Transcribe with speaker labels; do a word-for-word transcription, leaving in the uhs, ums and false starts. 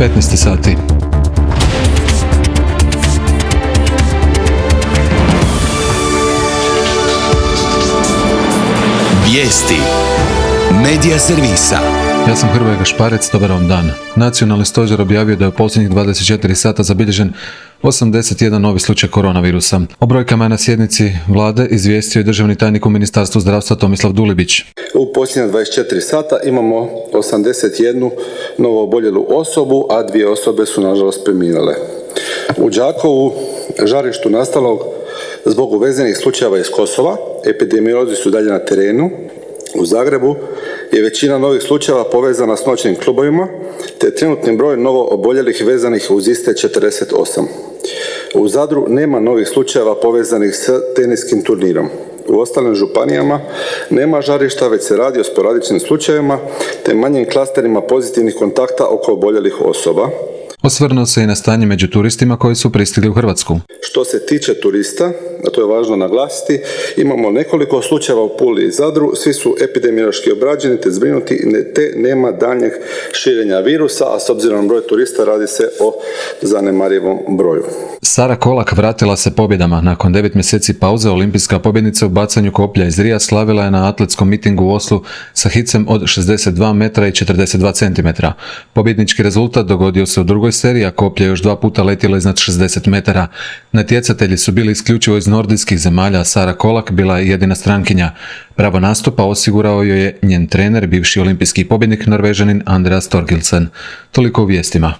Speaker 1: petnaest sati.
Speaker 2: Vijesti Medija servisa.
Speaker 1: Ja sam Hrvoje Gašparec, dobar vam dan. Nacionalni stožer objavio da je u posljednjih dvadeset četiri sata zabilježen osamdeset jedan novi slučaj koronavirusa. O brojkama na sjednici vlade izvijestio je državni tajnik u Ministarstvu zdravstva Tomislav Dulibić.
Speaker 3: U posljednjih dvadeset četiri sata imamo osamdeset jednu novo oboljelu osobu, a dvije osobe su nažalost preminule. U Đakovu, žarištu nastalog zbog uvezenih slučajeva iz Kosova, epidemiolozi su dalje na terenu. U Zagrebu je većina novih slučajeva povezana s noćnim klubovima, te trenutni broj novo oboljelih vezanih uz iste četrdeset osam. U Zadru nema novih slučajeva povezanih s teniskim turnirom. U ostalim županijama nema žarišta, već se radi o sporadičnim slučajevima te manjim klasterima pozitivnih kontakta oko oboljelih osoba.
Speaker 1: Osvrnuo se i na stanje među turistima koji su pristigli u Hrvatsku.
Speaker 3: Što se tiče turista, a to je važno naglasiti, imamo nekoliko slučajeva u Puli i Zadru, svi su epidemiološki obrađeni te zbrinuti, te nema daljnjeg širenja virusa, a s obzirom na broj turista radi se o zanemarivom broju.
Speaker 1: Sara Kolak vratila se pobjedama. Nakon devet mjeseci pauze, olimpijska pobjednica u bacanju koplja iz Rija slavila je na atletskom mitingu u Oslu sa hicem od šezdeset dva metra i četrdeset dva centimetra. Pobjednički rezultat dogodio se u drugoj seriji, a koplje još dva puta letjelo iznad šezdeset metara. Natjecatelji su bili isključivo iz nordijskih zemalja, a Sara Kolak bila je jedina strankinja. Pravo nastupa osigurao joj je njen trener, bivši olimpijski pobjednik Norvežanin Andreas Thorkildsen. Toliko u vijestima.